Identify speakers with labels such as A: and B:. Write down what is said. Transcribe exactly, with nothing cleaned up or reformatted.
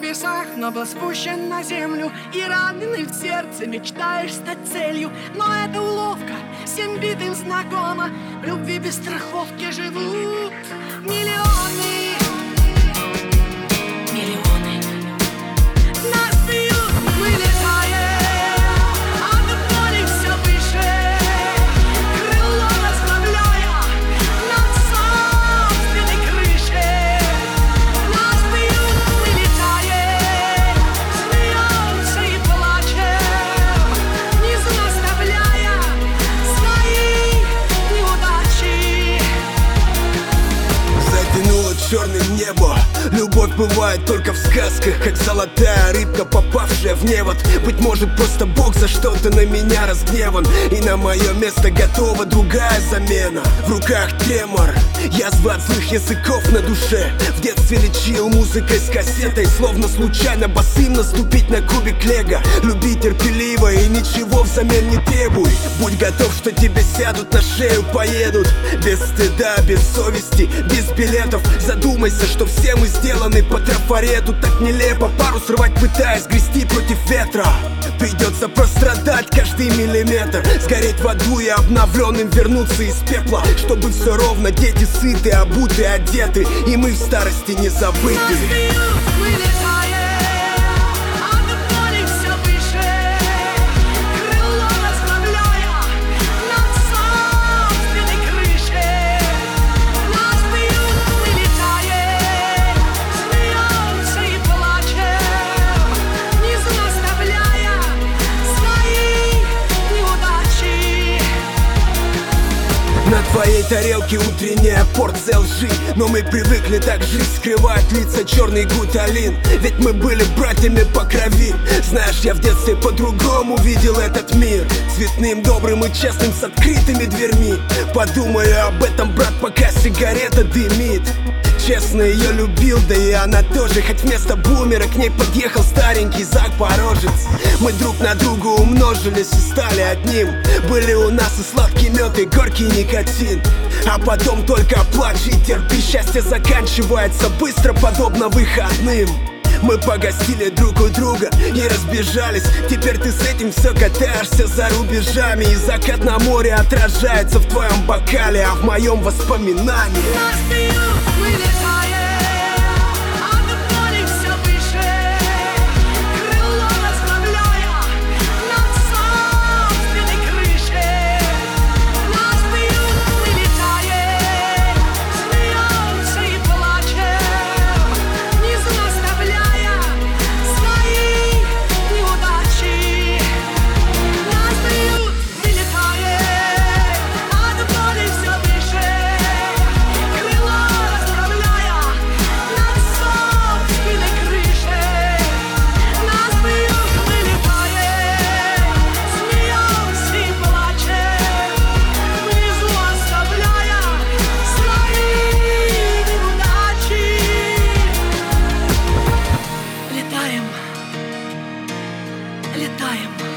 A: небесах, но был спущен на землю. И раненый в сердце мечтаешь стать целью. Но это уловка, всем битым знакома. В любви без страховки живут миллионы. Миллионы. Нас бьют, мы летаем, от боли все выше, крыло расправляя над собственной крышей. Нас бьют, мы летаем, смеемся и плачем, внизу наставляя свои неудачи.
B: Затянуло черным небо. Любовь бывает только в сказках, как золотая рыбка, попавшая в невод. Быть может, просто Бог за что-то на меня разгневан, и на мое место готова другая замена. В руках тремор, язва от злых языков на душе. В детстве лечил музыкой с кассетой, словно случайно босым наступить на кубик лего. Люби терпеливо и ничего взамен не требуй. Будь готов, что тебе сядут на шею, поедут без стыда, без совести, без билетов. Задумайся, что все мы сделаны по трафарету. Так нелепо парус рвать, пытаясь грести против ветра. Придется прострадать каждый миллиметр, сгореть в аду и обновленным вернуться из пепла. Чтобы все ровно, дети сыты, обуты, одеты, и мы в старости не забыты.
A: Нас бьют, мы летаем, от боли все выше, крыло расправляя над собственной крышей. Нас бьют, мы летаем, смеемся и плачем, внизу наставляя свои неудачи.
B: На твоей тарелке утренняя порция лжи, но мы привыкли так жить, скрывать лица черный гуталин. Ведь мы были братьями по крови. Знаешь, я в детстве по-другому видел этот мир, цветным, добрым и честным, с открытыми дверьми. Подумаю об этом, брат, пока сигарета дымит. Честно ее любил, да и она тоже. Хоть вместо бумера к ней подъехал старенький запорожец. Мы друг на друга умножились и стали одним. Были у нас и сладкий мед, и горький никотин. А потом только плачь и терпи. Счастье заканчивается быстро, подобно выходным. Мы погостили друг у друга и разбежались. Теперь ты с этим все катаешься за рубежами, и закат на море отражается в твоем бокале, а в моем воспоминании.
A: Нас бьют, мы летаем, от боли все выше, крыло расправляя над собственной крышей. Нас бьют, мы летаем, смеемся и плачем, внизу наставляя свои неудачи. Нас бьют, мы летаем, от боли все выше, крыло расправляя над собственной крышей. Нас бьют, мы летаем, смеемся и плачем, внизу оставляя свои неудачи. Летаем, летаем.